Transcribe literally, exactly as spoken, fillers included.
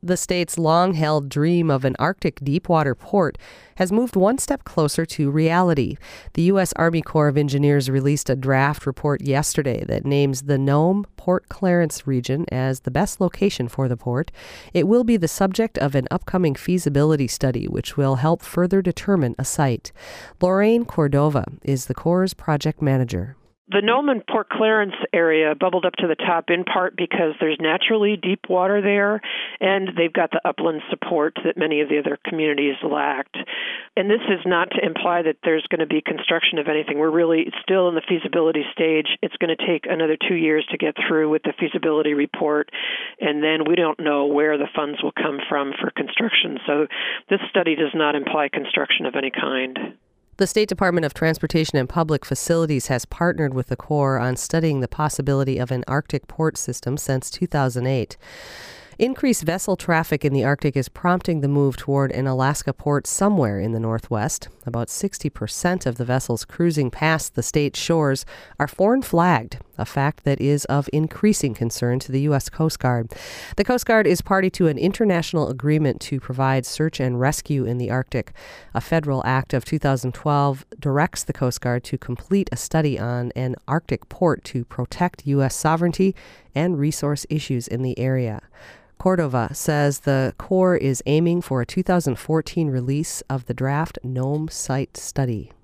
The state's long-held dream of an Arctic deepwater port has moved one step closer to reality. The U S Army Corps of Engineers released a draft report yesterday that names the Nome Port Clarence region as the best location for the port. It will be the subject of an upcoming feasibility study, which will help further determine a site. Lorraine Cordova is the Corps' project manager. The Nome and Port Clarence area bubbled up to the top in part because there's naturally deep water there, and they've got the upland support that many of the other communities lacked. And this is not to imply that there's going to be construction of anything. We're really still in the feasibility stage. It's going to take another two years to get through with the feasibility report, and then we don't know where the funds will come from for construction. So this study does not imply construction of any kind. The State Department of Transportation and Public Facilities has partnered with the Corps on studying the possibility of an Arctic port system since two thousand eight. Increased vessel traffic in the Arctic is prompting the move toward an Alaska port somewhere in the Northwest. About sixty percent of the vessels cruising past the state's shores are foreign flagged, a fact that is of increasing concern to the U S Coast Guard. The Coast Guard is party to an international agreement to provide search and rescue in the Arctic. A federal act of two thousand twelve directs the Coast Guard to complete a study on an Arctic port to protect U S sovereignty and resource issues in the area. Cordova says the Corps is aiming for a two thousand fourteen release of the draft Nome site study.